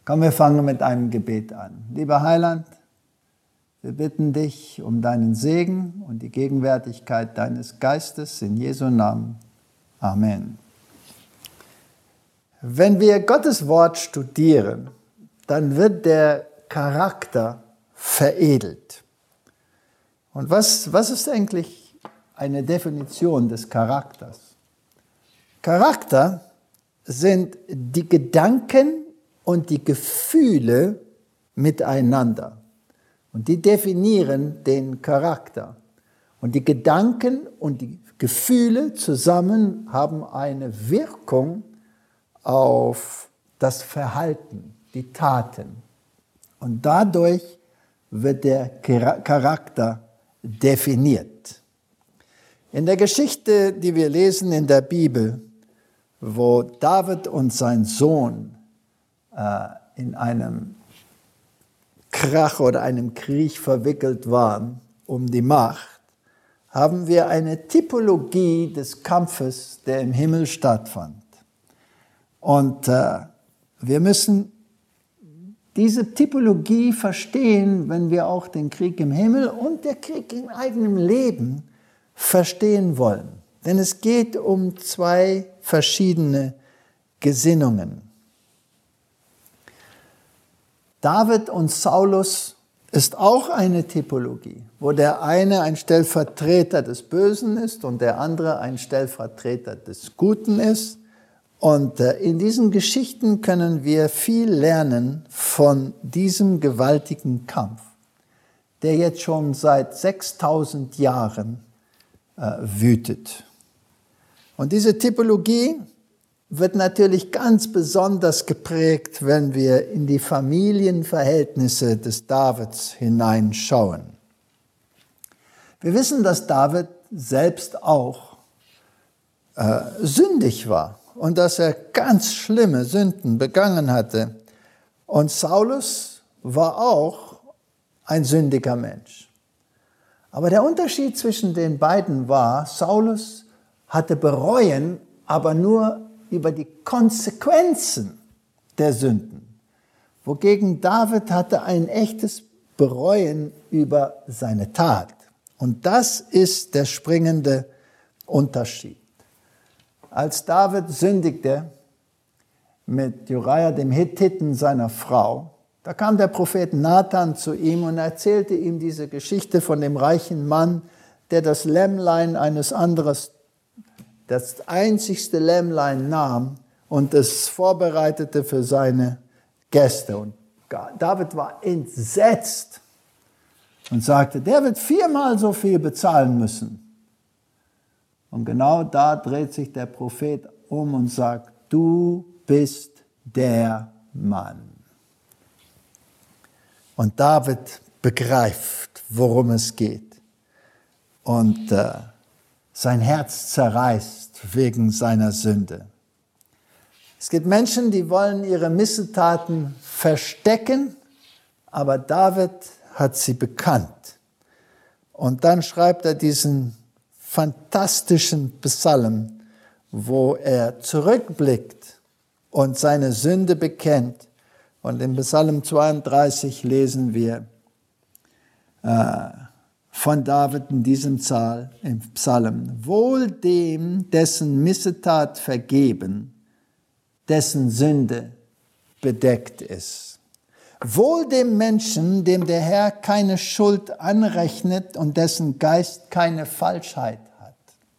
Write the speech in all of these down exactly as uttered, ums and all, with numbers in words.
Komm, wir fangen mit einem Gebet an. Lieber Heiland, wir bitten dich um deinen Segen und die Gegenwärtigkeit deines Geistes in Jesu Namen. Amen. Wenn wir Gottes Wort studieren, dann wird der Charakter veredelt. Und was, was ist eigentlich eine Definition des Charakters? Charakter sind die Gedanken und die Gefühle miteinander. Und die definieren den Charakter. Und die Gedanken und die Gefühle zusammen haben eine Wirkung auf das Verhalten, die Taten. Und dadurch wird der Charakter definiert. In der Geschichte, die wir lesen in der Bibel, wo David und sein Sohn äh, in einem Krach oder einem Krieg verwickelt waren um die Macht, haben wir eine Typologie des Kampfes, der im Himmel stattfand. Und äh, wir müssen diese Typologie verstehen, wenn wir auch den Krieg im Himmel und den Krieg im eigenen Leben verstehen wollen. Denn es geht um zwei verschiedene Gesinnungen. David und Saulus ist auch eine Typologie, wo der eine ein Stellvertreter des Bösen ist und der andere ein Stellvertreter des Guten ist. Und in diesen Geschichten können wir viel lernen von diesem gewaltigen Kampf, der jetzt schon seit sechstausend Jahren äh, wütet. Und diese Typologie wird natürlich ganz besonders geprägt, wenn wir in die Familienverhältnisse des Davids hineinschauen. Wir wissen, dass David selbst auch äh, sündig war. Und dass er ganz schlimme Sünden begangen hatte. Und Saulus war auch ein sündiger Mensch. Aber der Unterschied zwischen den beiden war, Saulus hatte bereuen, aber nur über die Konsequenzen der Sünden. Wogegen David hatte ein echtes Bereuen über seine Tat. Und das ist der springende Unterschied. Als David sündigte mit Uriah, dem Hethiten, seiner Frau, da kam der Prophet Nathan zu ihm und erzählte ihm diese Geschichte von dem reichen Mann, der das Lämmlein eines anderen, das einzigste Lämmlein nahm und es vorbereitete für seine Gäste. Und David war entsetzt und sagte, der wird viermal so viel bezahlen müssen. Und genau da dreht sich der Prophet um und sagt, du bist der Mann. Und David begreift, worum es geht. Und äh, sein Herz zerreißt wegen seiner Sünde. Es gibt Menschen, die wollen ihre Missetaten verstecken, aber David hat sie bekannt. Und dann schreibt er diesen fantastischen Psalm, wo er zurückblickt und seine Sünde bekennt. Und im Psalm zweiunddreißig lesen wir äh, von David in diesem Psalm, im Psalm, wohl dem, dessen Missetat vergeben, dessen Sünde bedeckt ist. Wohl dem Menschen, dem der Herr keine Schuld anrechnet und dessen Geist keine Falschheit hat.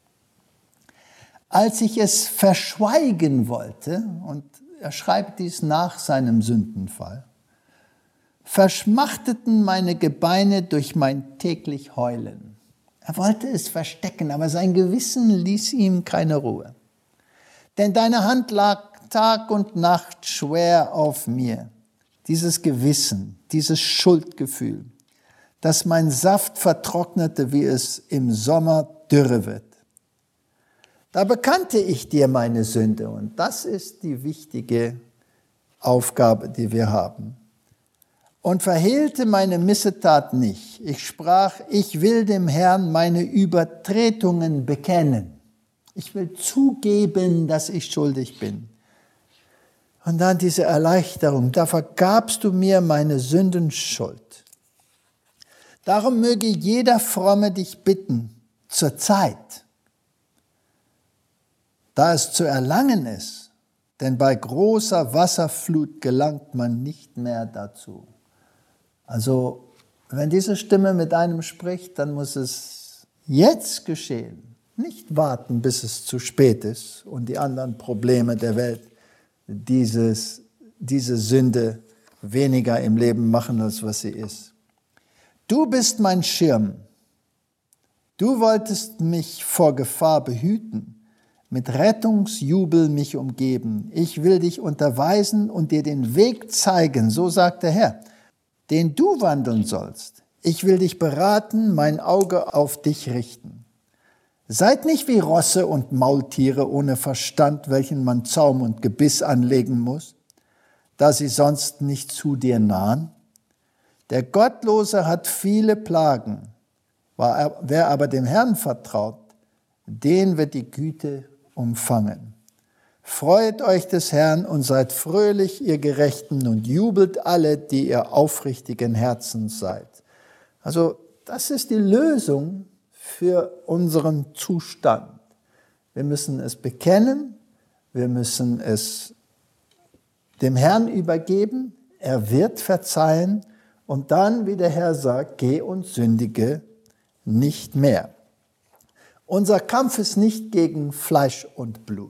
Als ich es verschweigen wollte, und er schreibt dies nach seinem Sündenfall, verschmachteten meine Gebeine durch mein täglich Heulen. Er wollte es verstecken, aber sein Gewissen ließ ihm keine Ruhe. Denn deine Hand lag Tag und Nacht schwer auf mir. Dieses Gewissen, dieses Schuldgefühl, dass mein Saft vertrocknete, wie es im Sommer dürre wird. Da bekannte ich dir meine Sünde und das ist die wichtige Aufgabe, die wir haben. Und verhehlte meine Missetat nicht. Ich sprach, ich will dem Herrn meine Übertretungen bekennen. Ich will zugeben, dass ich schuldig bin. Und dann diese Erleichterung, da vergabst du mir meine Sündenschuld. Darum möge jeder Fromme dich bitten, zur Zeit, da es zu erlangen ist, denn bei großer Wasserflut gelangt man nicht mehr dazu. Also, wenn diese Stimme mit einem spricht, dann muss es jetzt geschehen, nicht warten, bis es zu spät ist und die anderen Probleme der Welt dieses, diese Sünde weniger im Leben machen, als was sie ist. Du bist mein Schirm. Du wolltest mich vor Gefahr behüten, mit Rettungsjubel mich umgeben. Ich will dich unterweisen und dir den Weg zeigen, so sagt der Herr, den du wandeln sollst. Ich will dich beraten, mein Auge auf dich richten. Seid nicht wie Rosse und Maultiere ohne Verstand, welchen man Zaum und Gebiss anlegen muss, da sie sonst nicht zu dir nahen. Der Gottlose hat viele Plagen. Wer aber dem Herrn vertraut, den wird die Güte umfangen. Freut euch des Herrn und seid fröhlich, ihr Gerechten, und jubelt alle, die ihr aufrichtigen Herzens seid. Also das ist die Lösung für unseren Zustand. Wir müssen es bekennen, wir müssen es dem Herrn übergeben, er wird verzeihen und dann, wie der Herr sagt, geh und sündige nicht mehr. Unser Kampf ist nicht gegen Fleisch und Blut.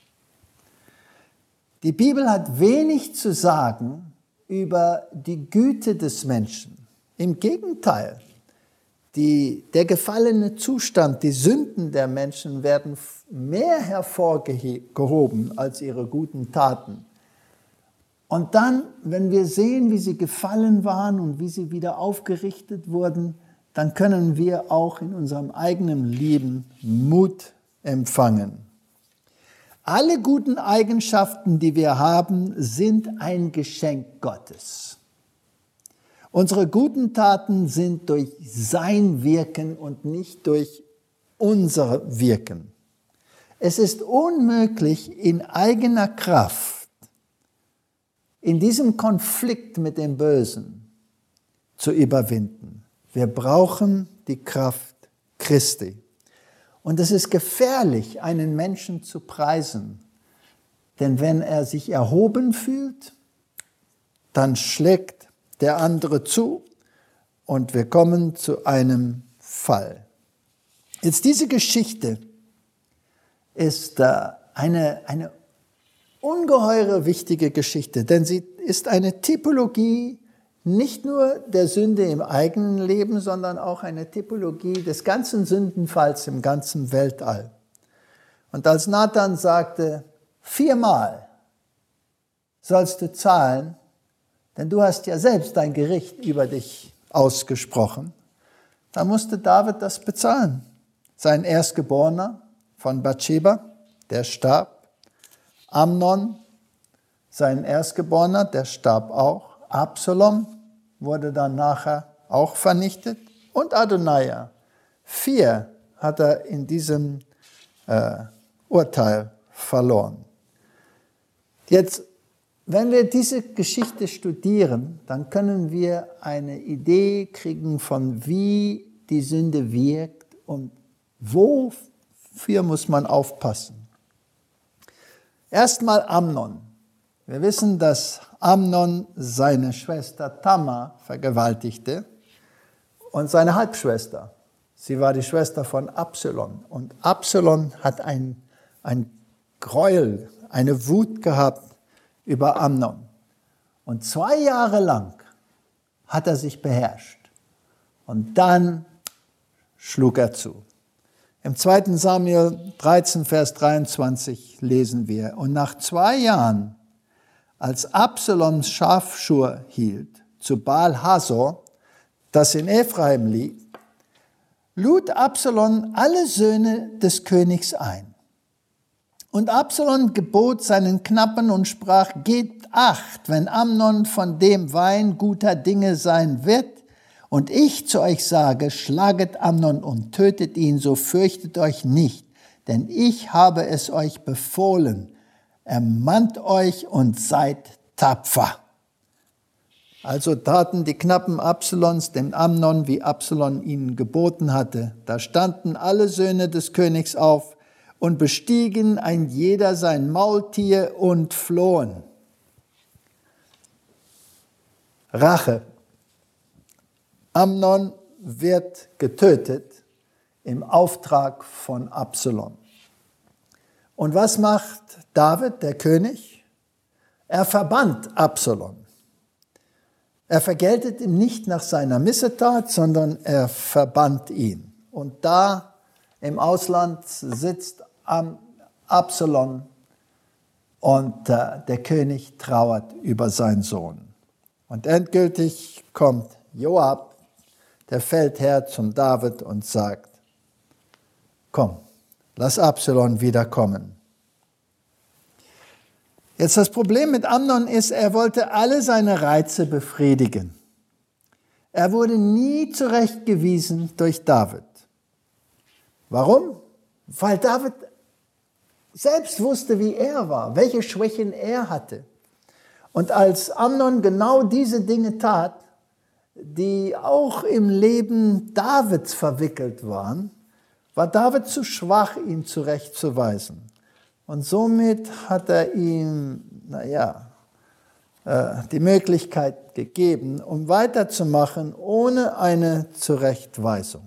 Die Bibel hat wenig zu sagen über die Güte des Menschen. Im Gegenteil, die, der gefallene Zustand, die Sünden der Menschen werden mehr hervorgehoben als ihre guten Taten. Und dann, wenn wir sehen, wie sie gefallen waren und wie sie wieder aufgerichtet wurden, dann können wir auch in unserem eigenen Leben Mut empfangen. Alle guten Eigenschaften, die wir haben, sind ein Geschenk Gottes. Unsere guten Taten sind durch sein Wirken und nicht durch unser Wirken. Es ist unmöglich, in eigener Kraft in diesem Konflikt mit dem Bösen zu überwinden. Wir brauchen die Kraft Christi. Und es ist gefährlich, einen Menschen zu preisen. Denn wenn er sich erhoben fühlt, dann schlägt der andere zu und wir kommen zu einem Fall. Jetzt diese Geschichte ist eine, eine ungeheure wichtige Geschichte, denn sie ist eine Typologie nicht nur der Sünde im eigenen Leben, sondern auch eine Typologie des ganzen Sündenfalls im ganzen Weltall. Und als Nathan sagte, viermal sollst du zahlen, denn du hast ja selbst dein Gericht über dich ausgesprochen, da musste David das bezahlen. Sein Erstgeborener von Bathscheba, der starb. Amnon, sein Erstgeborener, der starb auch. Absalom wurde dann nachher auch vernichtet. Und Adonijah. Vier hat er in diesem äh, Urteil verloren. Jetzt, wenn wir diese Geschichte studieren, dann können wir eine Idee kriegen von, wie die Sünde wirkt und wofür muss man aufpassen. Erstmal Amnon. Wir wissen, dass Amnon seine Schwester Tamar vergewaltigte und seine Halbschwester. Sie war die Schwester von Absalom. Und Absalom hat ein, ein Gräuel, eine Wut gehabt über Amnon. Und zwei Jahre lang hat er sich beherrscht. Und dann schlug er zu. Im zweiten Samuel dreizehn, Vers dreiundzwanzig lesen wir, und nach zwei Jahren, als Absaloms Schafschur hielt, zu Baal Hasor, das in Ephraim liegt, lud Absalom alle Söhne des Königs ein. Und Absalom gebot seinen Knappen und sprach, gebt Acht, wenn Amnon von dem Wein guter Dinge sein wird, und ich zu euch sage, schlaget Amnon und tötet ihn, so fürchtet euch nicht, denn ich habe es euch befohlen. ermannt euch und seid tapfer. Also taten die Knappen Absalons dem Amnon, wie Absalom ihnen geboten hatte. Da standen alle Söhne des Königs auf und bestiegen ein jeder sein Maultier und flohen. Rache. Amnon wird getötet im Auftrag von Absalom. Und was macht David, der König? Er verbannt Absalom. Er vergeltet ihm nicht nach seiner Missetat, sondern er verbannt ihn. Und da im Ausland sitzt Absalom und äh, der König trauert über seinen Sohn. Und endgültig kommt Joab, der Feldherr, zum David und sagt, komm, lass Absalom wiederkommen. Jetzt das Problem mit Amnon ist, er wollte alle seine Reize befriedigen. Er wurde nie zurechtgewiesen durch David. Warum? Weil David selbst wusste, wie er war, welche Schwächen er hatte. Und als Amnon genau diese Dinge tat, die auch im Leben Davids verwickelt waren, war David zu schwach, ihn zurechtzuweisen. Und somit hat er ihm, naja, die Möglichkeit gegeben, um weiterzumachen ohne eine Zurechtweisung.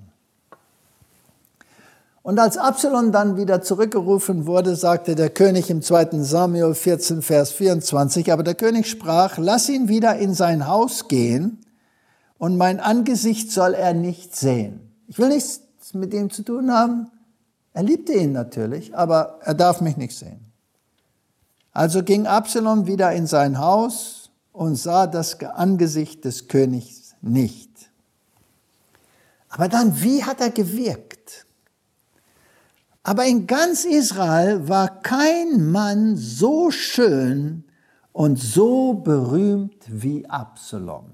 Und als Absalom dann wieder zurückgerufen wurde, sagte der König im zweiten Samuel vierzehn, Vers vierundzwanzig, aber der König sprach, lass ihn wieder in sein Haus gehen und mein Angesicht soll er nicht sehen. Ich will nichts mit ihm zu tun haben. Er liebte ihn natürlich, aber er darf mich nicht sehen. Also ging Absalom wieder in sein Haus und sah das Angesicht des Königs nicht. Aber dann, wie hat er gewirkt? Aber in ganz Israel war kein Mann so schön und so berühmt wie Absalom.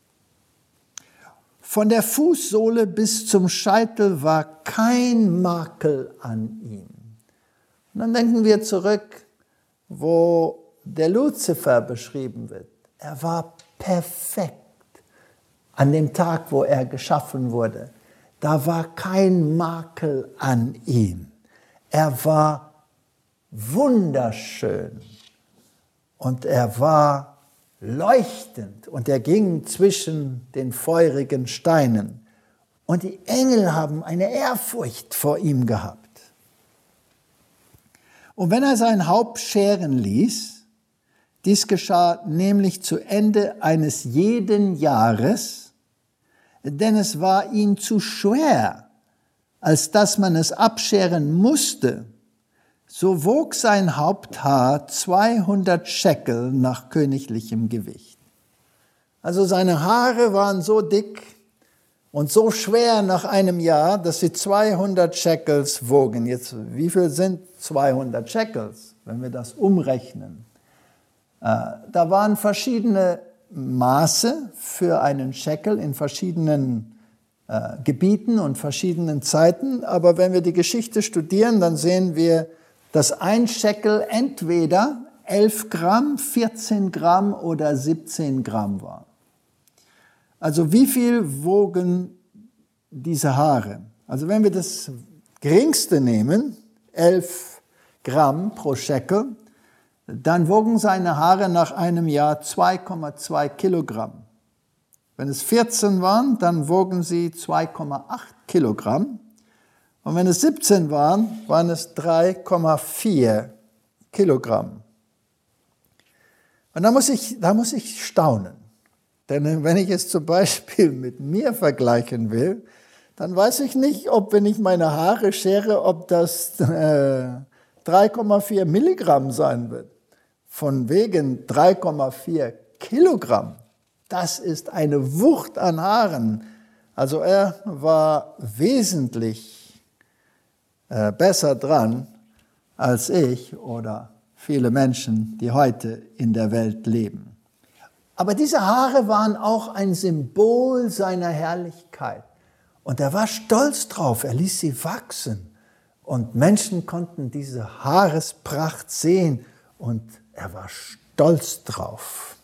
Von der Fußsohle bis zum Scheitel war kein Makel an ihm. Und dann denken wir zurück, wo der Luzifer beschrieben wird. Er war perfekt an dem Tag, wo er geschaffen wurde. Da war kein Makel an ihm. Er war wunderschön und er war leuchtend und er ging zwischen den feurigen Steinen. Und die Engel haben eine Ehrfurcht vor ihm gehabt. Und wenn er sein Haupt scheren ließ, dies geschah nämlich zu Ende eines jeden Jahres, denn es war ihm zu schwer, als dass man es abscheren musste, so wog sein Haupthaar zweihundert Schekel nach königlichem Gewicht. Also seine Haare waren so dick und so schwer nach einem Jahr, dass sie zweihundert Schekels wogen. Jetzt, wie viel sind zweihundert Schekels, wenn wir das umrechnen? Äh, da waren verschiedene Maße für einen Schekel in verschiedenen äh, Gebieten und verschiedenen Zeiten. Aber wenn wir die Geschichte studieren, dann sehen wir, dass ein Schekel entweder elf Gramm, vierzehn Gramm oder siebzehn Gramm war. Also wie viel wogen diese Haare? Also wenn wir das geringste nehmen, elf Gramm pro Schekel, dann wogen seine Haare nach einem Jahr zwei Komma zwei Kilogramm. Wenn es vierzehn waren, dann wogen sie zwei Komma acht Kilogramm. Und wenn es siebzehn waren, waren es drei Komma vier Kilogramm. Und da muss ich, da muss ich staunen. Denn wenn ich es zum Beispiel mit mir vergleichen will, dann weiß ich nicht, ob, wenn ich meine Haare schere, ob das äh, drei Komma vier Milligramm sein wird. Von wegen drei Komma vier Kilogramm. Das ist eine Wucht an Haaren. Also er war wesentlich äh, besser dran als ich oder viele Menschen, die heute in der Welt leben. Aber diese Haare waren auch ein Symbol seiner Herrlichkeit. Und er war stolz drauf, er ließ sie wachsen. Und Menschen konnten diese Haarespracht sehen und er war stolz drauf.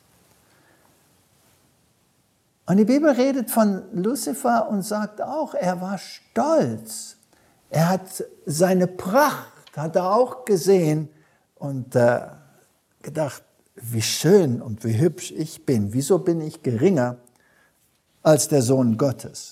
Und die Bibel redet von Luzifer und sagt auch, er war stolz. Er hat seine Pracht, hat er auch gesehen und äh, gedacht, wie schön und wie hübsch ich bin. Wieso bin ich geringer als der Sohn Gottes?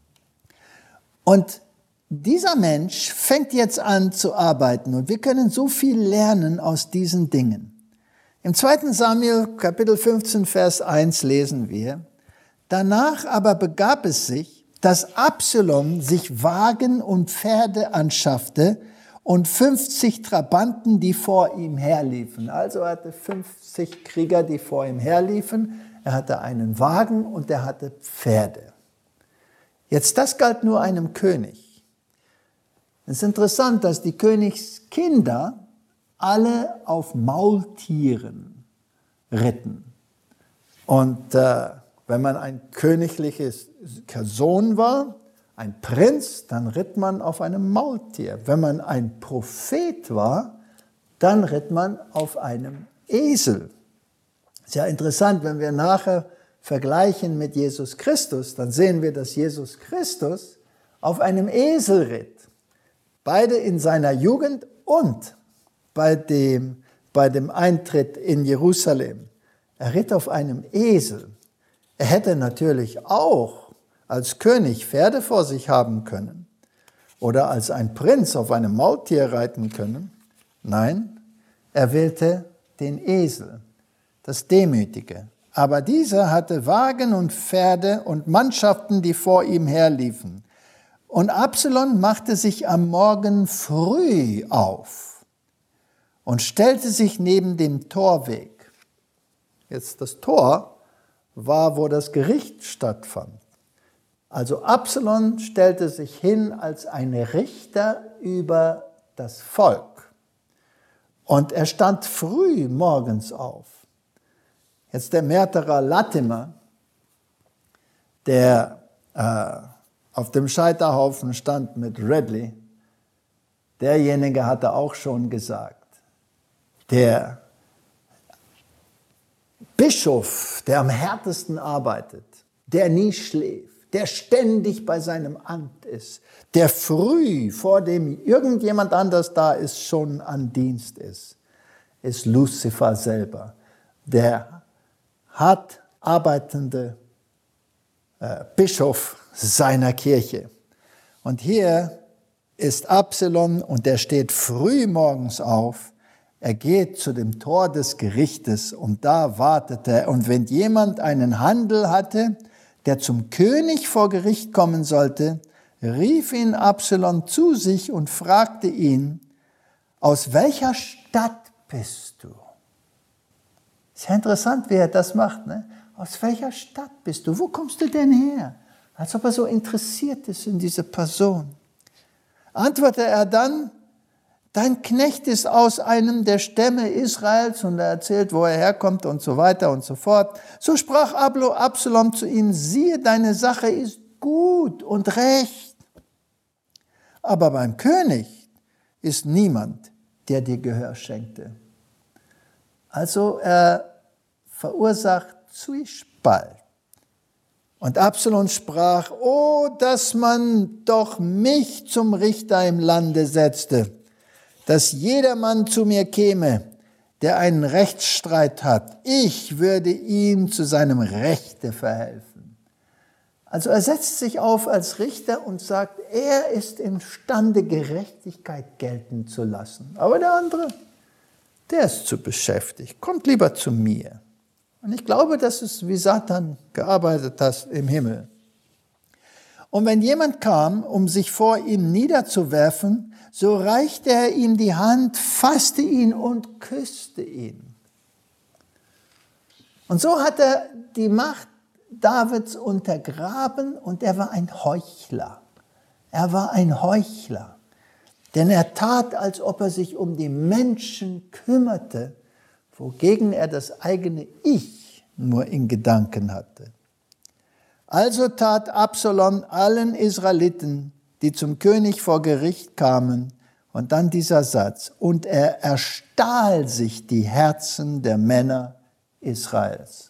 Und dieser Mensch fängt jetzt an zu arbeiten und wir können so viel lernen aus diesen Dingen. Im zweiten Samuel Kapitel fünfzehn, Vers eins lesen wir, danach aber begab es sich, dass Absalom sich Wagen und Pferde anschaffte und fünfzig Trabanten, die vor ihm herliefen. Also er hatte fünfzig Krieger, die vor ihm herliefen. Er hatte einen Wagen und er hatte Pferde. Jetzt, das galt nur einem König. Es ist interessant, dass die Königskinder alle auf Maultieren ritten. Und äh, wenn man ein königliches Sohn war, ein Prinz, dann ritt man auf einem Maultier. Wenn man ein Prophet war, dann ritt man auf einem Esel. Sehr interessant, wenn wir nachher vergleichen mit Jesus Christus, dann sehen wir, dass Jesus Christus auf einem Esel ritt. Beide in seiner Jugend und bei dem, bei dem Eintritt in Jerusalem. Er ritt auf einem Esel. Er hätte natürlich auch als König Pferde vor sich haben können oder als ein Prinz auf einem Maultier reiten können. Nein, er wählte den Esel, das Demütige. Aber dieser hatte Wagen und Pferde und Mannschaften, die vor ihm herliefen. Und Absalom machte sich am Morgen früh auf und stellte sich neben dem Torweg. Jetzt das Tor war, wo das Gericht stattfand. Also Absalom stellte sich hin als ein Richter über das Volk. Und er stand früh morgens auf. Jetzt der Märtyrer Latimer, der äh, auf dem Scheiterhaufen stand mit Ridley, derjenige hatte auch schon gesagt, der Bischof, der am härtesten arbeitet, der nie schläft, der ständig bei seinem Amt ist, der früh, vor dem irgendjemand anders da ist, schon an Dienst ist, ist Luzifer selber, der hart arbeitende äh, Bischof seiner Kirche. Und hier ist Absalom und er steht früh morgens auf, er geht zu dem Tor des Gerichtes und da wartet er. Und wenn jemand einen Handel hatte, der zum König vor Gericht kommen sollte, rief ihn Absalom zu sich und fragte ihn, aus welcher Stadt bist du? Ist ja interessant, wie er das macht, ne? Aus welcher Stadt bist du? Wo kommst du denn her? Als ob er so interessiert ist in diese Person. Antwortete er dann, dein Knecht ist aus einem der Stämme Israels, und er erzählt, wo er herkommt und so weiter und so fort. So sprach Absalom zu ihm, siehe, deine Sache ist gut und recht. Aber beim König ist niemand, der dir Gehör schenkte. Also er verursacht Zwiespalt. Und Absalom sprach, oh, dass man doch mich zum Richter im Lande setzte, dass jedermann zu mir käme, der einen Rechtsstreit hat. Ich würde ihm zu seinem Rechte verhelfen. Also er setzt sich auf als Richter und sagt, er ist imstande, Gerechtigkeit gelten zu lassen. Aber der andere, der ist zu beschäftigt, kommt lieber zu mir. Und ich glaube, das ist, wie Satan gearbeitet hat im Himmel. Und wenn jemand kam, um sich vor ihm niederzuwerfen, so reichte er ihm die Hand, fasste ihn und küsste ihn. Und so hat er die Macht Davids untergraben und er war ein Heuchler. Er war ein Heuchler, denn er tat, als ob er sich um die Menschen kümmerte, wogegen er das eigene Ich nur in Gedanken hatte. Also tat Absalom allen Israeliten, die zum König vor Gericht kamen, Und dann dieser Satz, und er erstahl sich die Herzen der Männer Israels.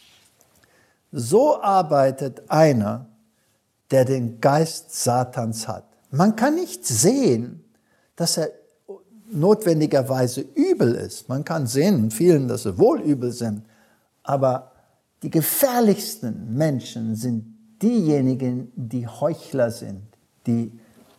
So arbeitet einer, der den Geist Satans hat. Man kann nicht sehen, dass er notwendigerweise übel ist. Man kann sehen in vielen, dass sie wohl übel sind. Aber die gefährlichsten Menschen sind diejenigen, die Heuchler sind, die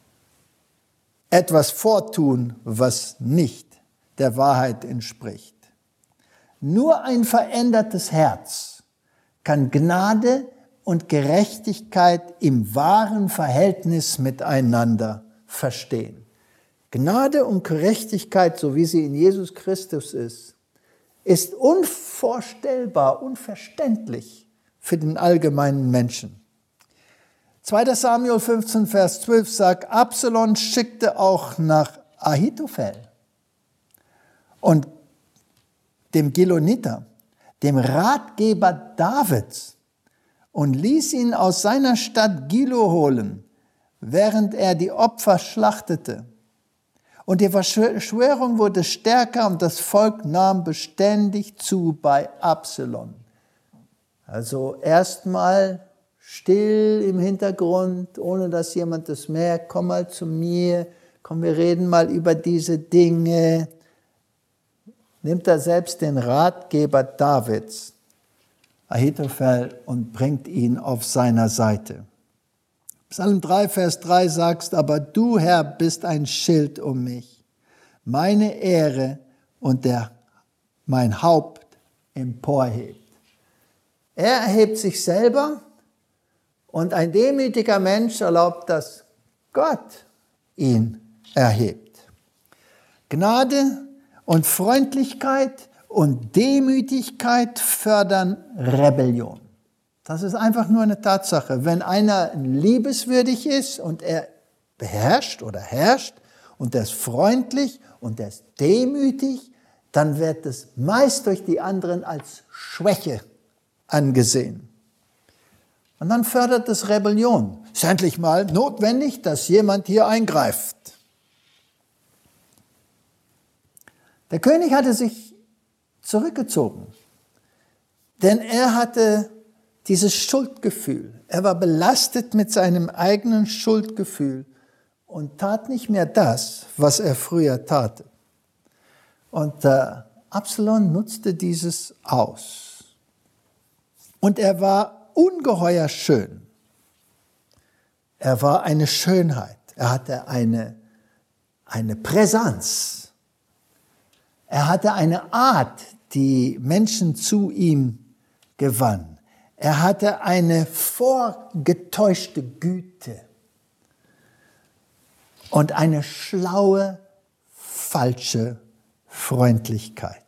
etwas vortun, was nicht der Wahrheit entspricht. Nur ein verändertes Herz kann Gnade und Gerechtigkeit im wahren Verhältnis miteinander verstehen. Gnade und Gerechtigkeit, so wie sie in Jesus Christus ist, ist unvorstellbar, unverständlich für den allgemeinen Menschen. zweiter Samuel fünfzehn, Vers zwölf sagt, Absalom schickte auch nach Ahitophel und dem Giloniter, dem Ratgeber Davids, und ließ ihn aus seiner Stadt Gilo holen, während er die Opfer schlachtete. Und die Verschwörung wurde stärker und das Volk nahm beständig zu bei Absalom. Also erstmal still im Hintergrund, ohne dass jemand das merkt. Komm mal zu mir, komm, wir reden mal über diese Dinge. Nimmt er selbst den Ratgeber Davids, Ahitophel, und bringt ihn auf seiner Seite. Psalm drei, Vers drei sagst, aber du, Herr, bist ein Schild um mich, meine Ehre und der mein Haupt emporhebt. Er erhebt sich selber und ein demütiger Mensch erlaubt, dass Gott ihn erhebt. Gnade und Freundlichkeit und Demütigkeit fördern Rebellion. Das ist einfach nur eine Tatsache. Wenn einer liebeswürdig ist und er beherrscht oder herrscht und er ist freundlich und er ist demütig, dann wird es meist durch die anderen als Schwäche angesehen. Und dann fördert es Rebellion. Es ist endlich mal notwendig, dass jemand hier eingreift. Der König hatte sich zurückgezogen, denn er hatte dieses Schuldgefühl. Er war belastet mit seinem eigenen Schuldgefühl und tat nicht mehr das, was er früher tat. Und äh, Absalom nutzte dieses aus. Und er war ungeheuer schön. Er war eine Schönheit. Er hatte eine, eine Präsenz. Er hatte eine Art, die Menschen zu ihm gewann. Er hatte eine vorgetäuschte Güte und eine schlaue, falsche Freundlichkeit.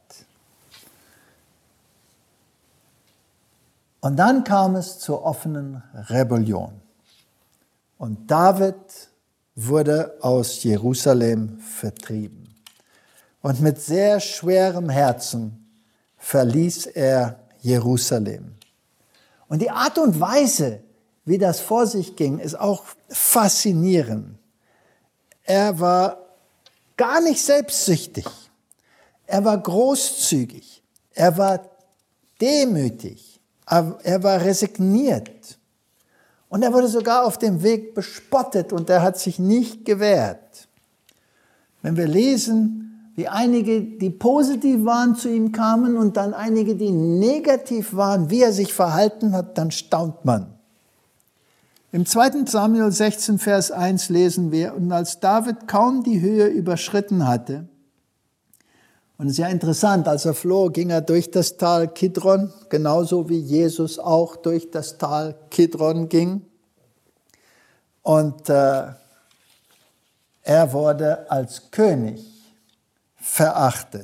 Und dann kam es zur offenen Rebellion. Und David wurde aus Jerusalem vertrieben. Und mit sehr schwerem Herzen verließ er Jerusalem. Und die Art und Weise, wie das vor sich ging, ist auch faszinierend. Er war gar nicht selbstsüchtig. Er war großzügig. Er war demütig. Er war resigniert. Und er wurde sogar auf dem Weg bespottet und er hat sich nicht gewehrt. Wenn wir lesen, wie einige, die positiv waren, zu ihm kamen und dann einige, die negativ waren, wie er sich verhalten hat, dann staunt man. Im zweiten Samuel sechzehn, Vers eins lesen wir, und als David kaum die Höhe überschritten hatte, und es ist ja interessant, als er floh, ging er durch das Tal Kidron, genauso wie Jesus auch durch das Tal Kidron ging. Und äh, er wurde als König verachtet.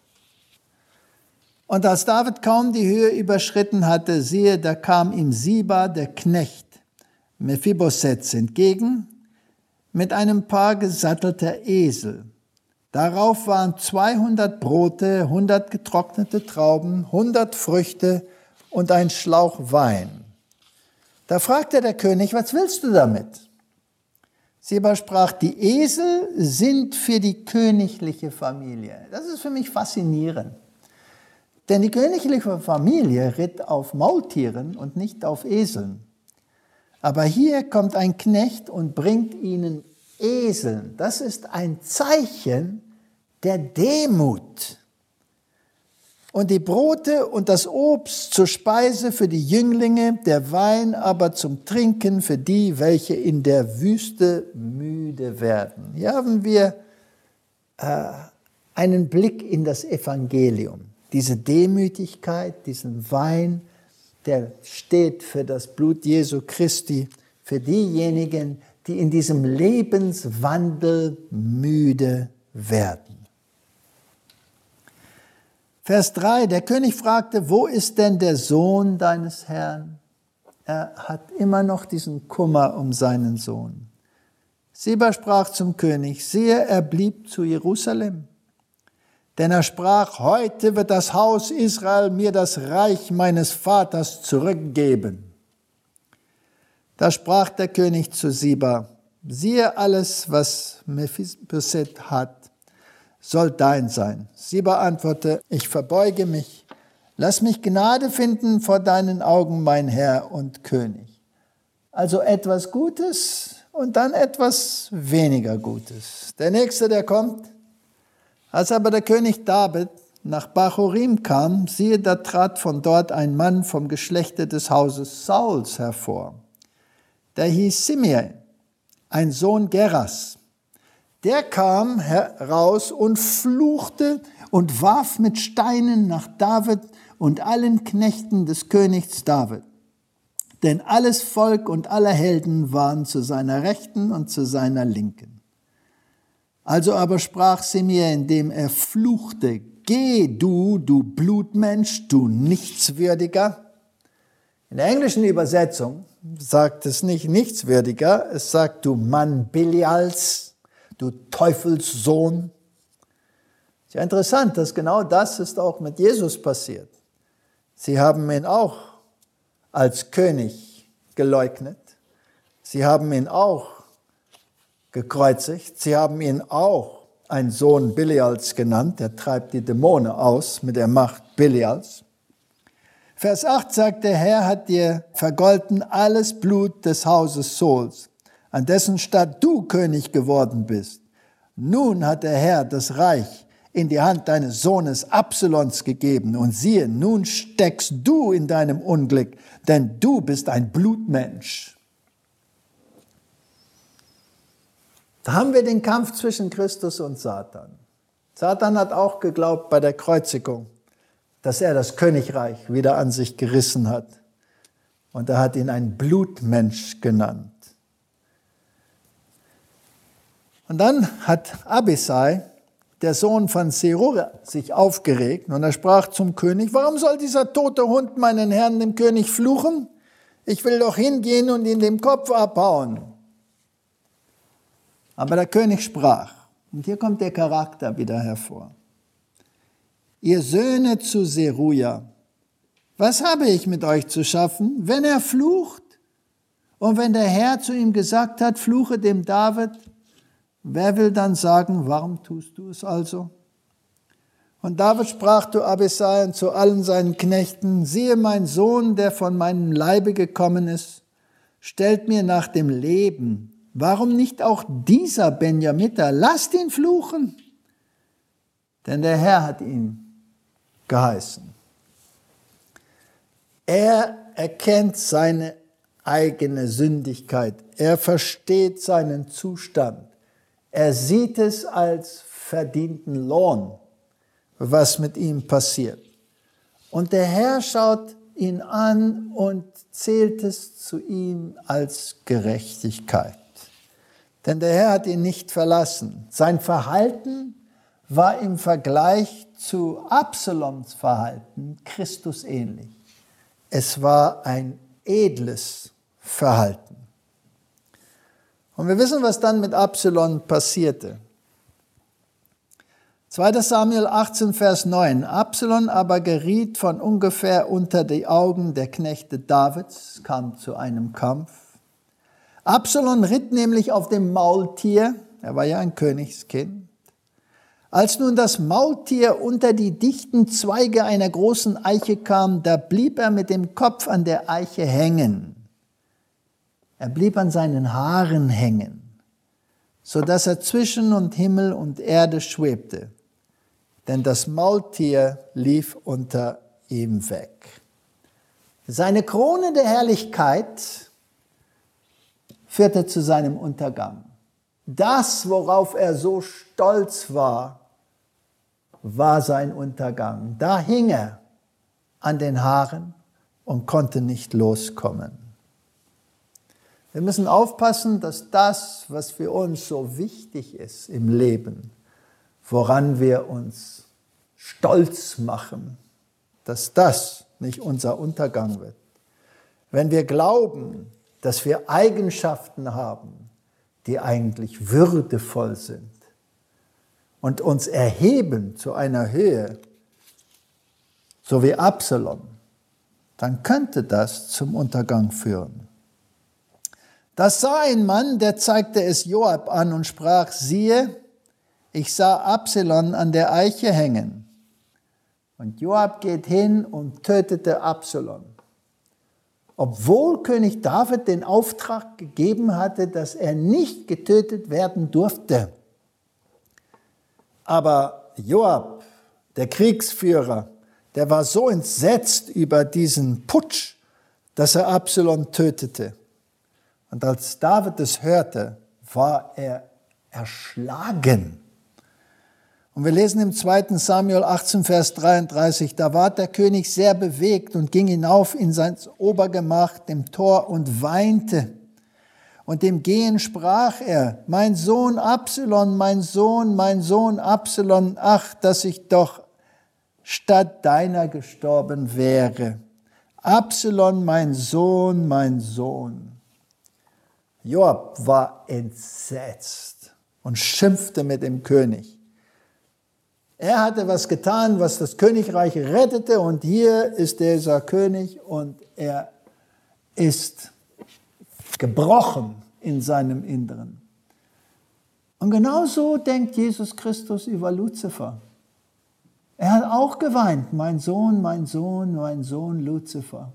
Und als David kaum die Höhe überschritten hatte, siehe, da kam ihm Siba, der Knecht, Mephibosheth entgegen, mit einem Paar gesattelter Esel. Darauf waren zweihundert Brote, hundert getrocknete Trauben, hundert Früchte und ein Schlauch Wein. Da fragte der König, was willst du damit? Ziba sprach, die Esel sind für die königliche Familie. Das ist für mich faszinierend. Denn die königliche Familie ritt auf Maultieren und nicht auf Eseln. Aber hier kommt ein Knecht und bringt ihnen Eseln. Das ist ein Zeichen der Demut. Und die Brote und das Obst zur Speise für die Jünglinge, der Wein aber zum Trinken für die, welche in der Wüste müde werden. Hier haben wir äh, einen Blick in das Evangelium. Diese Demütigkeit, diesen Wein, der steht für das Blut Jesu Christi, für diejenigen, die in diesem Lebenswandel müde werden. Vers drei, der König fragte, wo ist denn der Sohn deines Herrn? Er hat immer noch diesen Kummer um seinen Sohn. Ziba sprach zum König, siehe, er blieb zu Jerusalem. Denn er sprach, heute wird das Haus Israel mir das Reich meines Vaters zurückgeben. Da sprach der König zu Ziba, siehe, alles, was Mephibosheth hat, soll dein sein. Ziba antwortete, ich verbeuge mich, lass mich Gnade finden vor deinen Augen, mein Herr und König. Also etwas Gutes und dann etwas weniger Gutes. Der Nächste, der kommt, als aber der König David nach Bachorim kam, siehe, da trat von dort ein Mann vom Geschlechte des Hauses Sauls hervor. Der hieß Simei, ein Sohn Geras. Der kam heraus und fluchte und warf mit Steinen nach David und allen Knechten des Königs David. Denn alles Volk und alle Helden waren zu seiner Rechten und zu seiner Linken. Also aber sprach Simei, indem er fluchte, geh du, du Blutmensch, du Nichtswürdiger. In der englischen Übersetzung sagt es nicht Nichtswürdiger, es sagt du Mann Belials, du Teufelssohn. Sehr interessant, dass genau das ist auch mit Jesus passiert. Sie haben ihn auch als König geleugnet. Sie haben ihn auch gekreuzigt. Sie haben ihn auch einen Sohn Belials genannt. Der treibt die Dämonen aus mit der Macht Belials. Vers acht sagt, der Herr hat dir vergolten alles Blut des Hauses Sauls, an dessen Stadt du König geworden bist. Nun hat der Herr das Reich in die Hand deines Sohnes Absalons gegeben. Und siehe, nun steckst du in deinem Unglück, denn du bist ein Blutmensch. Da haben wir den Kampf zwischen Christus und Satan. Satan hat auch geglaubt bei der Kreuzigung, dass er das Königreich wieder an sich gerissen hat. Und er hat ihn ein Blutmensch genannt. Und dann hat Abisai, der Sohn von Seruja, sich aufgeregt und er sprach zum König, warum soll dieser tote Hund meinen Herrn, dem König, fluchen? Ich will doch hingehen und ihn den Kopf abhauen. Aber der König sprach, und hier kommt der Charakter wieder hervor. Ihr Söhne zu Seruja, was habe ich mit euch zu schaffen, wenn er flucht? Und wenn der Herr zu ihm gesagt hat, fluche dem David, wer will dann sagen, warum tust du es also? Und David sprach zu Abisai und zu allen seinen Knechten, siehe, mein Sohn, der von meinem Leibe gekommen ist, stellt mir nach dem Leben. Warum nicht auch dieser Benjamiter? Lasst ihn fluchen. Denn der Herr hat ihn geheißen. Er erkennt seine eigene Sündigkeit. Er versteht seinen Zustand. Er sieht es als verdienten Lohn, was mit ihm passiert. Und der Herr schaut ihn an und zählt es zu ihm als Gerechtigkeit. Denn der Herr hat ihn nicht verlassen. Sein Verhalten war im Vergleich zu Absaloms Verhalten Christus ähnlich. Es war ein edles Verhalten. Und wir wissen, was dann mit Absalom passierte. zweiter Samuel achtzehn, Vers neun. Absalom aber geriet von ungefähr unter die Augen der Knechte Davids, kam zu einem Kampf. Absalom ritt nämlich auf dem Maultier, er war ja ein Königskind. Als nun das Maultier unter die dichten Zweige einer großen Eiche kam, da blieb er mit dem Kopf an der Eiche hängen. Er blieb an seinen Haaren hängen, so dass er zwischen und Himmel und Erde schwebte. Denn das Maultier lief unter ihm weg. Seine Krone der Herrlichkeit führte zu seinem Untergang. Das, worauf er so stolz war, war sein Untergang. Da hing er an den Haaren und konnte nicht loskommen. Wir müssen aufpassen, dass das, was für uns so wichtig ist im Leben, woran wir uns stolz machen, dass das nicht unser Untergang wird. Wenn wir glauben, dass wir Eigenschaften haben, die eigentlich würdevoll sind und uns erheben zu einer Höhe, so wie Absalom, dann könnte das zum Untergang führen. Das sah ein Mann, der zeigte es Joab an und sprach, siehe, ich sah Absalom an der Eiche hängen. Und Joab geht hin und tötete Absalom. Obwohl König David den Auftrag gegeben hatte, dass er nicht getötet werden durfte. Aber Joab, der Kriegsführer, der war so entsetzt über diesen Putsch, dass er Absalom tötete. Und als David es hörte, war er erschlagen. Und wir lesen im zweiten Samuel achtzehn, Vers dreiunddreißig, da ward der König sehr bewegt und ging hinauf in sein Obergemach, dem Tor, und weinte. Und im Gehen sprach er, mein Sohn Absalom, mein Sohn, mein Sohn Absalom, ach, dass ich doch statt deiner gestorben wäre. Absalom, mein Sohn, mein Sohn. Joab war entsetzt und schimpfte mit dem König. Er hatte was getan, was das Königreich rettete, und hier ist dieser König und er ist gebrochen in seinem Inneren. Und genauso denkt Jesus Christus über Luzifer. Er hat auch geweint, mein Sohn, mein Sohn, mein Sohn Luzifer.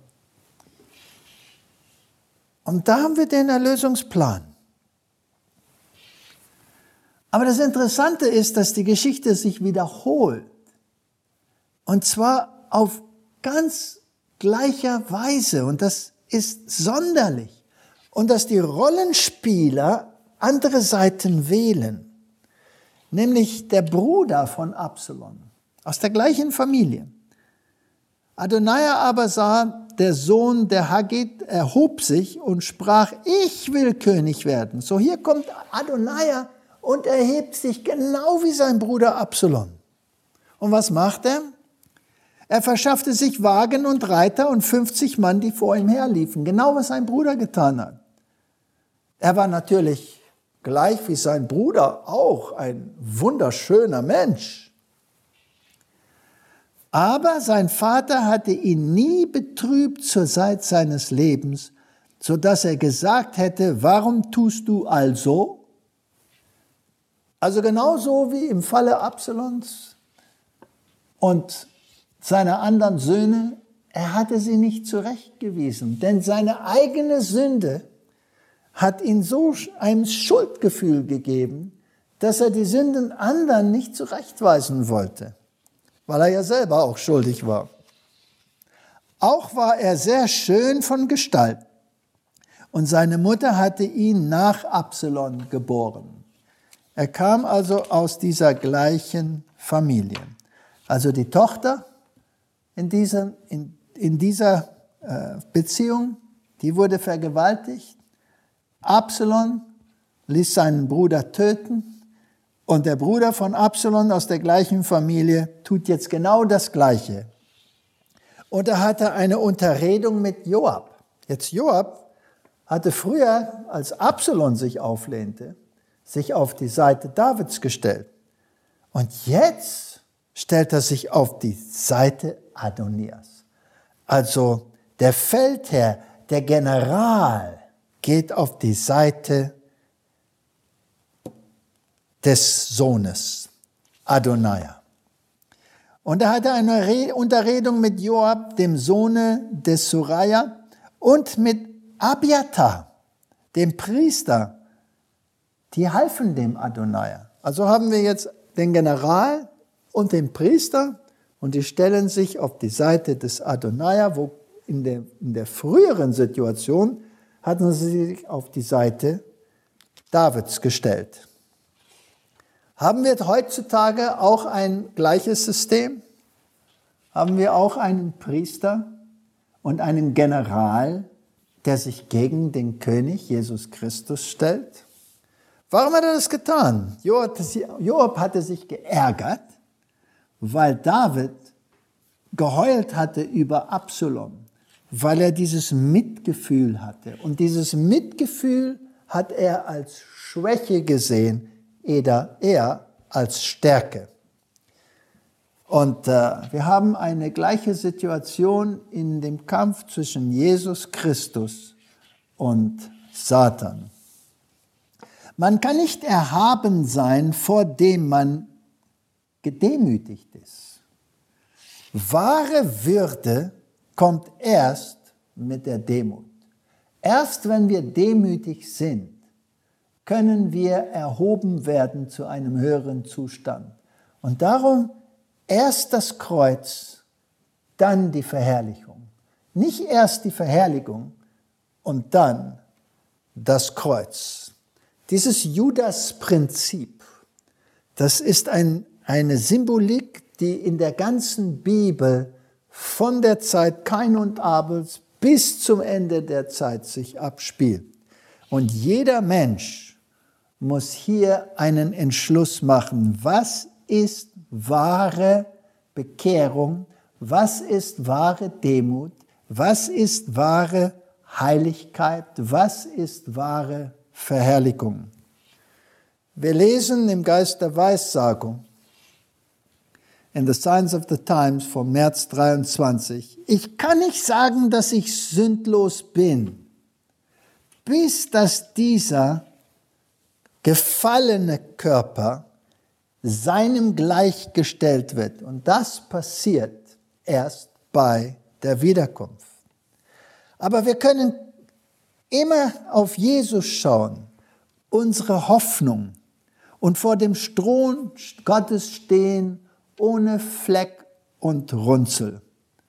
Und da haben wir den Erlösungsplan. Aber das Interessante ist, dass die Geschichte sich wiederholt. Und zwar auf ganz gleicher Weise. Und das ist sonderlich. Und dass die Rollenspieler andere Seiten wählen. Nämlich der Bruder von Absalom. Aus der gleichen Familie. Adonijah aber sah, der Sohn der Haggit erhob sich und sprach, ich will König werden. So, hier kommt Adonijah und erhebt sich genau wie sein Bruder Absalom. Und was macht er? Er verschaffte sich Wagen und Reiter und fünfzig Mann, die vor ihm herliefen. Genau was sein Bruder getan hat. Er war natürlich gleich wie sein Bruder auch ein wunderschöner Mensch. Aber sein Vater hatte ihn nie betrübt zur Zeit seines Lebens, so dass er gesagt hätte, warum tust du also? Also genauso wie im Falle Absaloms und seiner anderen Söhne, er hatte sie nicht zurechtgewiesen, denn seine eigene Sünde hat ihm so ein Schuldgefühl gegeben, dass er die Sünden anderen nicht zurechtweisen wollte, weil er ja selber auch schuldig war. Auch war er sehr schön von Gestalt und seine Mutter hatte ihn nach Absalom geboren. Er kam also aus dieser gleichen Familie. Also die Tochter in dieser, in, in dieser äh, Beziehung, die wurde vergewaltigt. Absalom ließ seinen Bruder töten und der Bruder von Absalom aus der gleichen Familie tut jetzt genau das Gleiche. Und er hatte eine Unterredung mit Joab. Jetzt Joab hatte früher, als Absalom sich auflehnte, sich auf die Seite Davids gestellt. Und jetzt stellt er sich auf die Seite Adonias. Also der Feldherr, der General, geht auf die Seite des Sohnes, Adonijah. Und er hatte eine Re- Unterredung mit Joab, dem Sohne des Suraja, und mit Abiathar, dem Priester. Die halfen dem Adonijah. Also haben wir jetzt den General und den Priester und die stellen sich auf die Seite des Adonijah, wo in der, in der früheren Situation hatten sie sich auf die Seite Davids gestellt. Haben wir heutzutage auch ein gleiches System? Haben wir auch einen Priester und einen General, der sich gegen den König Jesus Christus stellt? Warum hat er das getan? Joab hatte sich geärgert, weil David geheult hatte über Absalom, weil er dieses Mitgefühl hatte. Und dieses Mitgefühl hat er als Schwäche gesehen, eher er als Stärke. Und äh, wir haben eine gleiche Situation in dem Kampf zwischen Jesus Christus und Satan. Man kann nicht erhaben sein, vor dem man gedemütigt ist. Wahre Würde kommt erst mit der Demut. Erst wenn wir demütig sind, können wir erhoben werden zu einem höheren Zustand. Und darum erst das Kreuz, dann die Verherrlichung. Nicht erst die Verherrlichung und dann das Kreuz. Dieses Judas-Prinzip, das ist ein, eine Symbolik, die in der ganzen Bibel von der Zeit Kain und Abels bis zum Ende der Zeit sich abspielt. Und jeder Mensch muss hier einen Entschluss machen. Was ist wahre Bekehrung? Was ist wahre Demut? Was ist wahre Heiligkeit? Was ist wahre Verherrlichung? Wir lesen im Geist der Weissagung in The Signs of the Times vom März dreiundzwanzig. Ich kann nicht sagen, dass ich sündlos bin, bis dass dieser gefallene Körper seinem gleichgestellt wird. Und das passiert erst bei der Wiederkunft. Aber wir können immer auf Jesus schauen, unsere Hoffnung, und vor dem Thron Gottes stehen ohne Fleck und Runzel.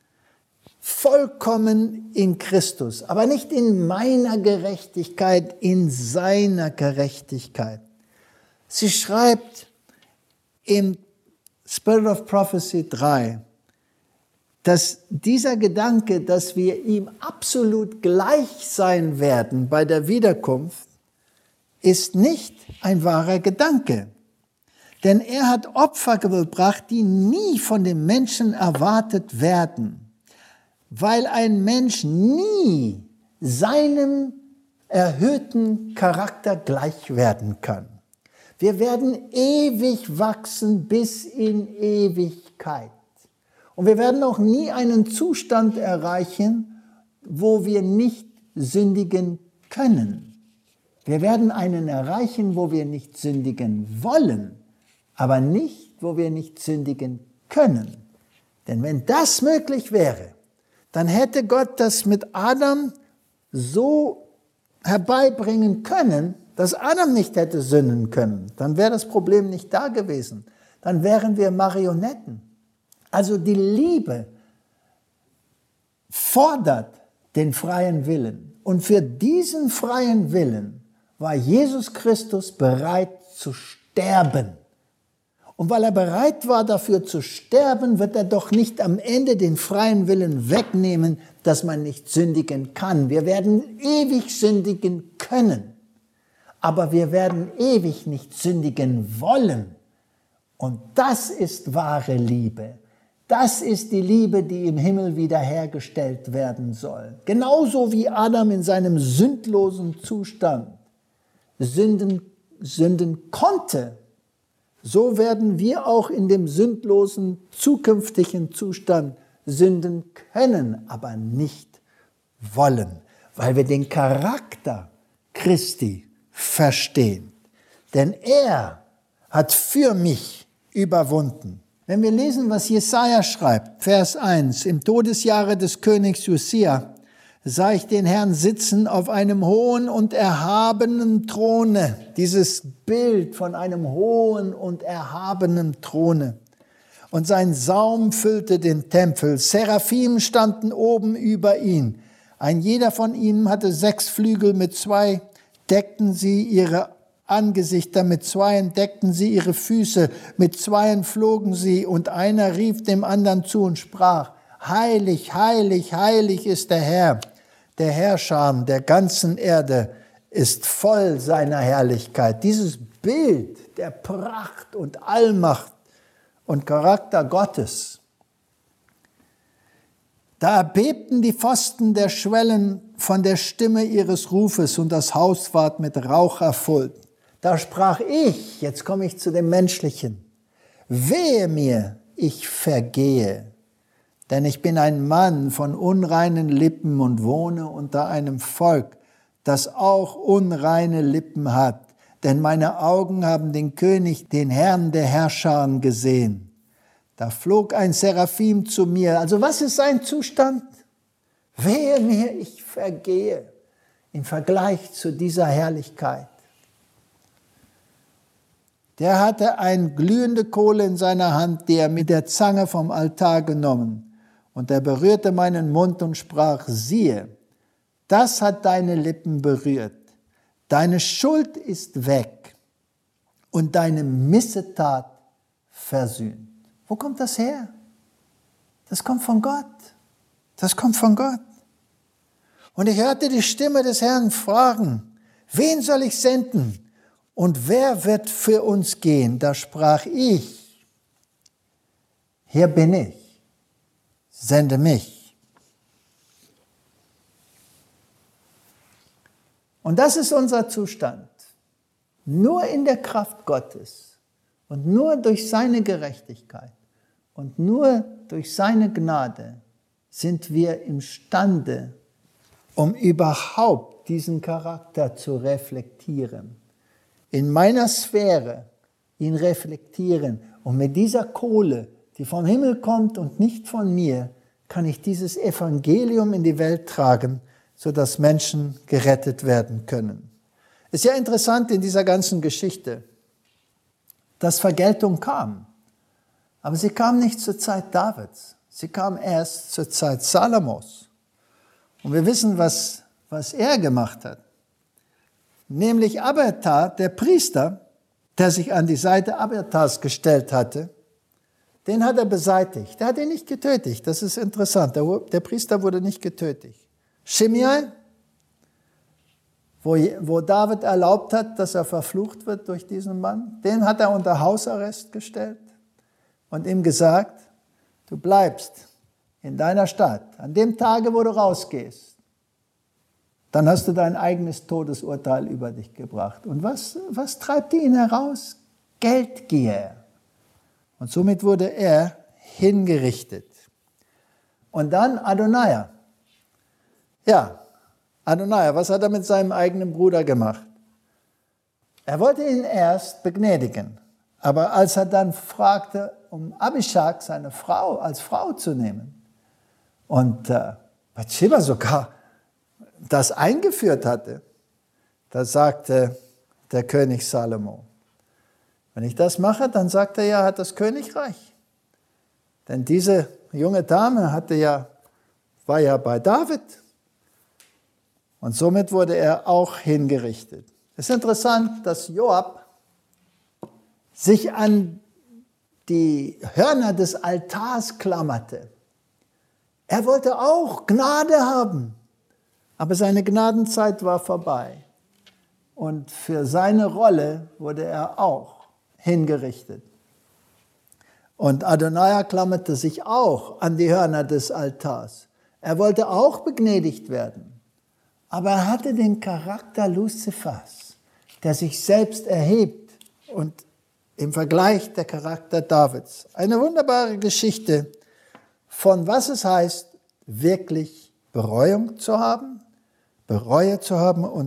Vollkommen in Christus, aber nicht in meiner Gerechtigkeit, in seiner Gerechtigkeit. Sie schreibt im Spirit of Prophecy drei, dass dieser Gedanke, dass wir ihm absolut gleich sein werden bei der Wiederkunft, ist nicht ein wahrer Gedanke. Denn er hat Opfer gebracht, die nie von dem Menschen erwartet werden, weil ein Mensch nie seinem erhöhten Charakter gleich werden kann. Wir werden ewig wachsen bis in Ewigkeit. Und wir werden auch nie einen Zustand erreichen, wo wir nicht sündigen können. Wir werden einen erreichen, wo wir nicht sündigen wollen, aber nicht, wo wir nicht sündigen können. Denn wenn das möglich wäre, dann hätte Gott das mit Adam so herbeibringen können, dass Adam nicht hätte sünden können. Dann wäre das Problem nicht da gewesen. Dann wären wir Marionetten. Also die Liebe fordert den freien Willen. Und für diesen freien Willen war Jesus Christus bereit zu sterben. Und weil er bereit war, dafür zu sterben, wird er doch nicht am Ende den freien Willen wegnehmen, dass man nicht sündigen kann. Wir werden ewig sündigen können, aber wir werden ewig nicht sündigen wollen. Und das ist wahre Liebe. Das ist die Liebe, die im Himmel wiederhergestellt werden soll. Genauso wie Adam in seinem sündlosen Zustand sünden, sünden konnte, so werden wir auch in dem sündlosen zukünftigen Zustand sünden können, aber nicht wollen, weil wir den Charakter Christi verstehen. Denn er hat für mich überwunden. Wenn wir lesen, was Jesaja schreibt, Vers eins, im Todesjahre des Königs Josia sah ich den Herrn sitzen auf einem hohen und erhabenen Throne. Dieses Bild von einem hohen und erhabenen Throne. Und sein Saum füllte den Tempel. Seraphim standen oben über ihn. Ein jeder von ihnen hatte sechs Flügel, mit zwei deckten sie ihre Angesichter, mit zweien deckten sie ihre Füße, mit zweien flogen sie, und einer rief dem anderen zu und sprach: Heilig, heilig, heilig ist der Herr. Der Herrscher der ganzen Erde ist voll seiner Herrlichkeit. Dieses Bild der Pracht und Allmacht und Charakter Gottes. Da erbebten die Pfosten der Schwellen von der Stimme ihres Rufes, und das Haus ward mit Rauch erfüllt. Da sprach ich, jetzt komme ich zu dem Menschlichen: Wehe mir, ich vergehe, denn ich bin ein Mann von unreinen Lippen und wohne unter einem Volk, das auch unreine Lippen hat. Denn meine Augen haben den König, den Herrn der Herrscher gesehen. Da flog ein Seraphim zu mir. Also was ist sein Zustand? Wehe mir, ich vergehe im Vergleich zu dieser Herrlichkeit. Der hatte eine glühende Kohle in seiner Hand, die er mit der Zange vom Altar genommen. Und er berührte meinen Mund und sprach: Siehe, das hat deine Lippen berührt. Deine Schuld ist weg und deine Missetat versöhnt. Wo kommt das her? Das kommt von Gott. Das kommt von Gott. Und ich hörte die Stimme des Herrn fragen: Wen soll ich senden? Und wer wird für uns gehen? Da sprach ich: Hier bin ich. Sende mich. Und das ist unser Zustand. Nur in der Kraft Gottes und nur durch seine Gerechtigkeit und nur durch seine Gnade sind wir imstande, um überhaupt diesen Charakter zu reflektieren. In meiner Sphäre ihn reflektieren und mit dieser Kohle, die vom Himmel kommt und nicht von mir, kann ich dieses Evangelium in die Welt tragen, sodass Menschen gerettet werden können. Ist ja interessant in dieser ganzen Geschichte, dass Vergeltung kam. Aber sie kam nicht zur Zeit Davids. Sie kam erst zur Zeit Salomos. Und wir wissen, was, was er gemacht hat. Nämlich Abiathar, der Priester, der sich an die Seite Abiathars gestellt hatte, den hat er beseitigt. Der hat ihn nicht getötet. Das ist interessant. Der, der Priester wurde nicht getötet. Shimei, wo, wo David erlaubt hat, dass er verflucht wird durch diesen Mann, den hat er unter Hausarrest gestellt und ihm gesagt: Du bleibst in deiner Stadt. An dem Tage, wo du rausgehst, dann hast du dein eigenes Todesurteil über dich gebracht. Und was, was treibt ihn heraus? Geldgier. Und somit wurde er hingerichtet. Und dann Adonijah. Ja, Adonijah, was hat er mit seinem eigenen Bruder gemacht? Er wollte ihn erst begnädigen. Aber als er dann fragte, um Abishag, seine Frau, als Frau zu nehmen, und äh, Bathsheba sogar das eingeführt hatte, da sagte der König Salomo: Wenn ich das mache, dann sagt er ja, hat das Königreich. Denn diese junge Dame hatte ja, war ja bei David. Und somit wurde er auch hingerichtet. Es ist interessant, dass Joab sich an die Hörner des Altars klammerte. Er wollte auch Gnade haben, aber seine Gnadenzeit war vorbei. Und für seine Rolle wurde er auch hingerichtet. Und Adonijah klammerte sich auch an die Hörner des Altars. Er wollte auch begnädigt werden. Aber er hatte den Charakter Luzifers, der sich selbst erhebt, und im Vergleich der Charakter Davids. Eine wunderbare Geschichte von was es heißt, wirklich Bereuung zu haben, Bereue zu haben und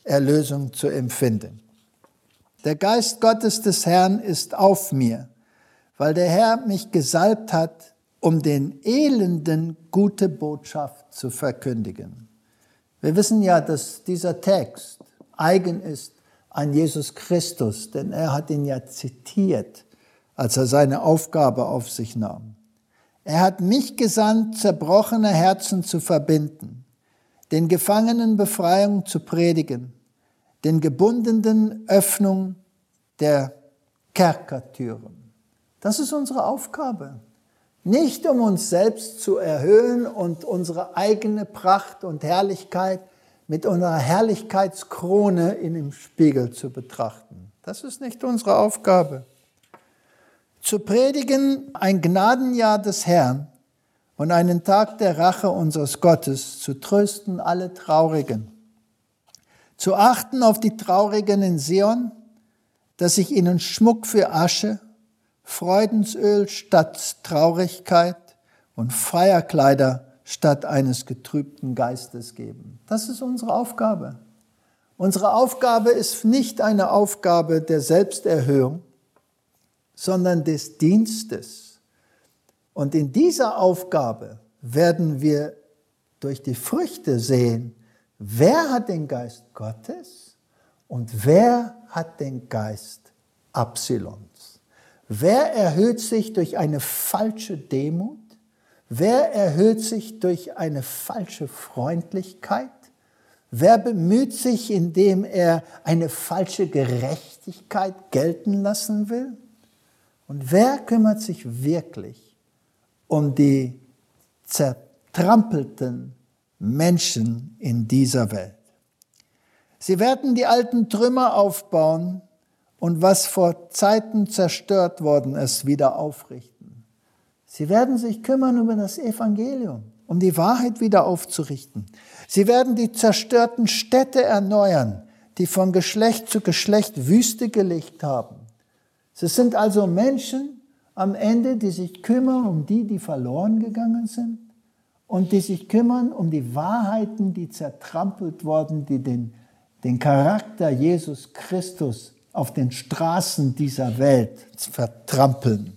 Erlösung zu empfinden. Der Geist Gottes des Herrn ist auf mir, weil der Herr mich gesalbt hat, um den Elenden gute Botschaft zu verkündigen. Wir wissen ja, dass dieser Text eigen ist an Jesus Christus, denn er hat ihn ja zitiert, als er seine Aufgabe auf sich nahm. Er hat mich gesandt, zerbrochene Herzen zu verbinden, den Gefangenen Befreiung zu predigen, den Gebundenen Öffnung der Kerkertüren. Das ist unsere Aufgabe. Nicht um uns selbst zu erhöhen und unsere eigene Pracht und Herrlichkeit mit unserer Herrlichkeitskrone in dem Spiegel zu betrachten. Das ist nicht unsere Aufgabe. Zu predigen ein Gnadenjahr des Herrn und einen Tag der Rache unseres Gottes, zu trösten alle Traurigen, zu achten auf die Traurigen in Sion, dass ich ihnen Schmuck für Asche, Freudensöl statt Traurigkeit und Feierkleider statt eines getrübten Geistes geben. Das ist unsere Aufgabe. Unsere Aufgabe ist nicht eine Aufgabe der Selbsterhöhung, sondern des Dienstes. Und in dieser Aufgabe werden wir durch die Früchte sehen, wer hat den Geist Gottes und wer hat den Geist Absalons. Wer erhöht sich durch eine falsche Demut? Wer erhöht sich durch eine falsche Freundlichkeit? Wer bemüht sich, indem er eine falsche Gerechtigkeit gelten lassen will? Und wer kümmert sich wirklich um die zertrampelten Menschen in dieser Welt? Sie werden die alten Trümmer aufbauen und was vor Zeiten zerstört worden ist, wieder aufrichten. Sie werden sich kümmern über das Evangelium, um die Wahrheit wieder aufzurichten. Sie werden die zerstörten Städte erneuern, die von Geschlecht zu Geschlecht Wüste gelegt haben. Es sind also Menschen am Ende, die sich kümmern um die, die verloren gegangen sind und die sich kümmern um die Wahrheiten, die zertrampelt wurden, die den, den Charakter Jesus Christus auf den Straßen dieser Welt vertrampeln.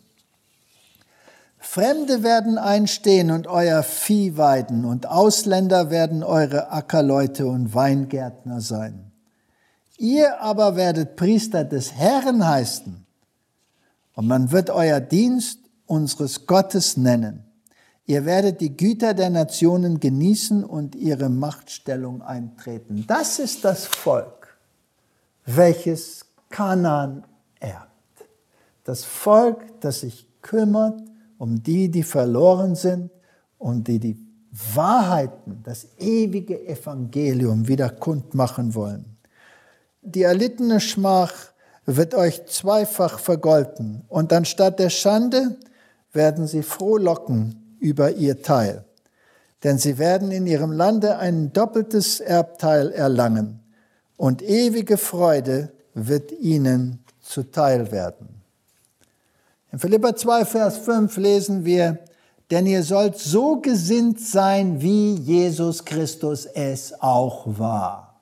Fremde werden einstehen und euer Vieh weiden und Ausländer werden eure Ackerleute und Weingärtner sein. Ihr aber werdet Priester des Herrn heißen und man wird euer Dienst unseres Gottes nennen. Ihr werdet die Güter der Nationen genießen und ihre Machtstellung eintreten. Das ist das Volk, welches Kanaan erbt. Das Volk, das sich kümmert um die, die verloren sind und die die Wahrheiten, das ewige Evangelium wieder kundmachen wollen. Die erlittene Schmach wird euch zweifach vergolten und anstatt der Schande werden sie frohlocken über ihr Teil. Denn sie werden in ihrem Lande ein doppeltes Erbteil erlangen und ewige Freude wird ihnen zuteil werden. In Philipper zwei, Vers fünf lesen wir, denn ihr sollt so gesinnt sein, wie Jesus Christus es auch war.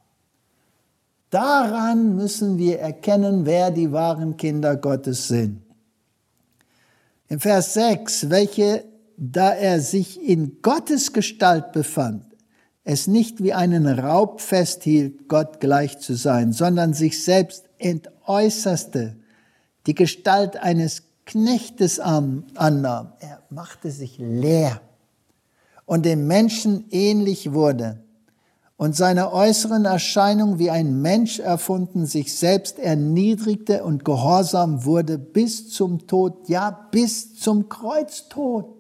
Daran müssen wir erkennen, wer die wahren Kinder Gottes sind. In Vers sechs, welche, da er sich in Gottes Gestalt befand, es nicht wie einen Raub festhielt, Gott gleich zu sein, sondern sich selbst entäußerte, die Gestalt eines Knechtes annahm. Er machte sich leer und dem Menschen ähnlich wurde und seiner äußeren Erscheinung wie ein Mensch erfunden, sich selbst erniedrigte und gehorsam wurde bis zum Tod, ja bis zum Kreuztod.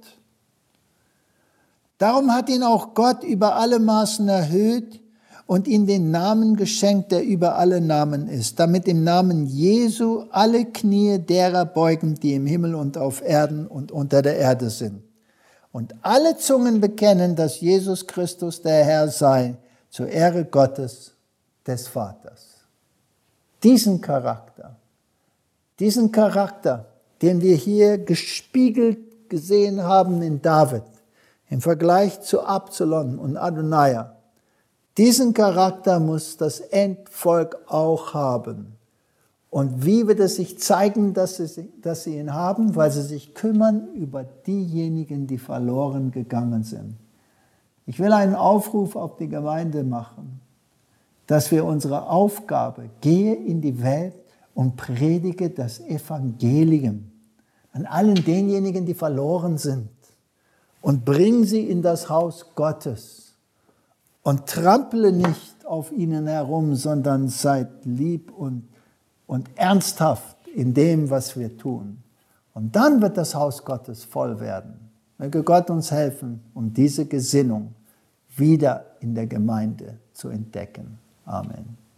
Darum hat ihn auch Gott über alle Maßen erhöht und ihm den Namen geschenkt, der über alle Namen ist, damit im Namen Jesu alle Knie derer beugen, die im Himmel und auf Erden und unter der Erde sind. Und alle Zungen bekennen, dass Jesus Christus der Herr sei, zur Ehre Gottes des Vaters. Diesen Charakter, diesen Charakter, den wir hier gespiegelt gesehen haben in David, im Vergleich zu Absalom und Adonijah, Diesen Charakter muss das Endvolk auch haben. Und wie wird es sich zeigen, dass sie, dass sie ihn haben? Weil sie sich kümmern über diejenigen, die verloren gegangen sind. Ich will einen Aufruf auf die Gemeinde machen, dass wir unsere Aufgabe, gehe in die Welt und predige das Evangelium an allen denjenigen, die verloren sind, und bring sie in das Haus Gottes und trample nicht auf ihnen herum, sondern seid lieb und, und ernsthaft in dem, was wir tun. Und dann wird das Haus Gottes voll werden. Möge Gott uns helfen, um diese Gesinnung wieder in der Gemeinde zu entdecken. Amen.